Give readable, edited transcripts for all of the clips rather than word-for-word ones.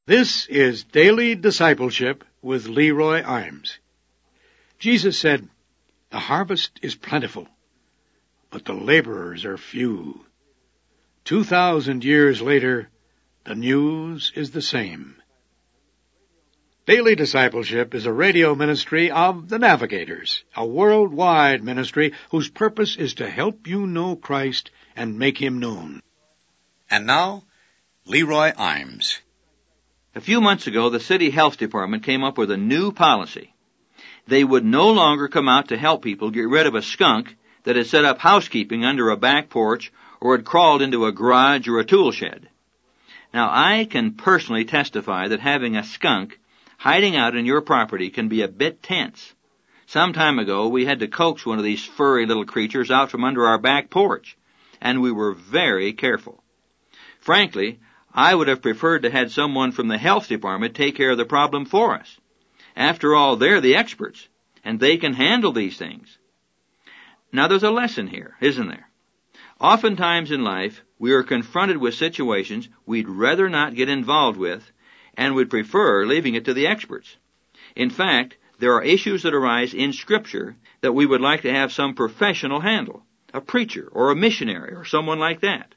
This is Daily Discipleship with Leroy Imes. Jesus said, "The harvest is plentiful, but the laborers are few." 2,000 years later, the news is the same. Daily Discipleship is a radio ministry of the Navigators, a worldwide ministry whose purpose is to help you know Christ and make Him known. And now, Leroy Imes. A few months ago, the city health department came up with a new policy. They would no longer come out to help people get rid of a skunk that had set up housekeeping under a back porch or had crawled into a garage or a tool shed. Now, I can personally testify that having a skunk hiding out in your property can be a bit tense. Some time ago, we had to coax one of these furry little creatures out from under our back porch, and we were very careful. Frankly, I would have preferred to have someone from the health department take care of the problem for us. After all, they're the experts, and they can handle these things. Now, there's a lesson here, isn't there? Oftentimes in life, we are confronted with situations we'd rather not get involved with, and would prefer leaving it to the experts. In fact, there are issues that arise in Scripture that we would like to have some professional handle, a preacher or a missionary or someone like that.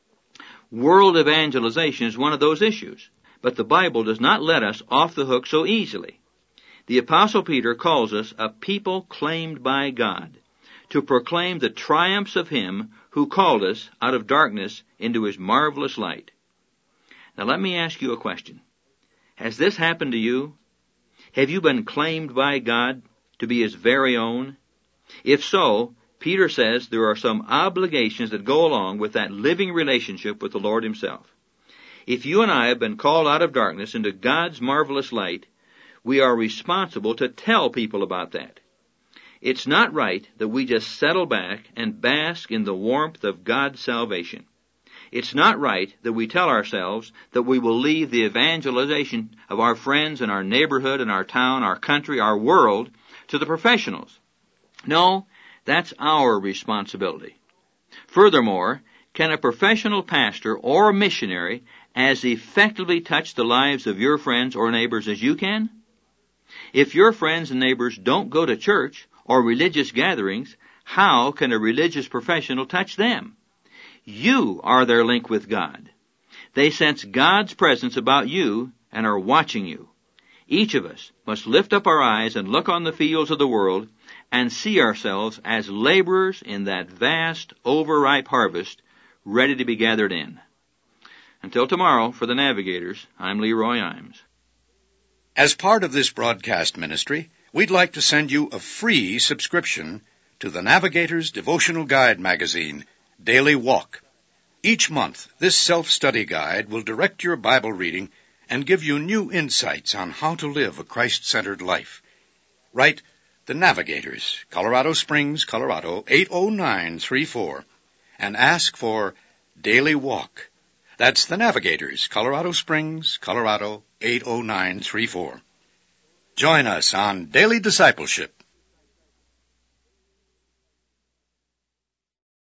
World evangelization is one of those issues, but the Bible does not let us off the hook so easily. The Apostle Peter calls us a people claimed by God, to proclaim the triumphs of Him who called us out of darkness into His marvelous light. Now let me ask you a question. Has this happened to you? Have you been claimed by God to be His very own? If so, Peter says there are some obligations that go along with that living relationship with the Lord Himself. If you and I have been called out of darkness into God's marvelous light, we are responsible to tell people about that. It's not right that we just settle back and bask in the warmth of God's salvation. It's not right that we tell ourselves that we will leave the evangelization of our friends and our neighborhood and our town, our country, our world to the professionals. No, that's our responsibility. Furthermore, can a professional pastor or a missionary as effectively touch the lives of your friends or neighbors as you can? If your friends and neighbors don't go to church or religious gatherings, how can a religious professional touch them? You are their link with God. They sense God's presence about you and are watching you. Each of us must lift up our eyes and look on the fields of the world and see ourselves as laborers in that vast, overripe harvest ready to be gathered in. Until tomorrow, for the Navigators, I'm Leroy Imes. As part of this broadcast ministry, we'd like to send you a free subscription to the Navigators Devotional Guide magazine, Daily Walk. Each month, this self-study guide will direct your Bible reading and give you new insights on how to live a Christ-centered life. Write The Navigators, Colorado Springs, Colorado, 80934, and ask for Daily Walk. That's The Navigators, Colorado Springs, Colorado, 80934. Join us on Daily Discipleship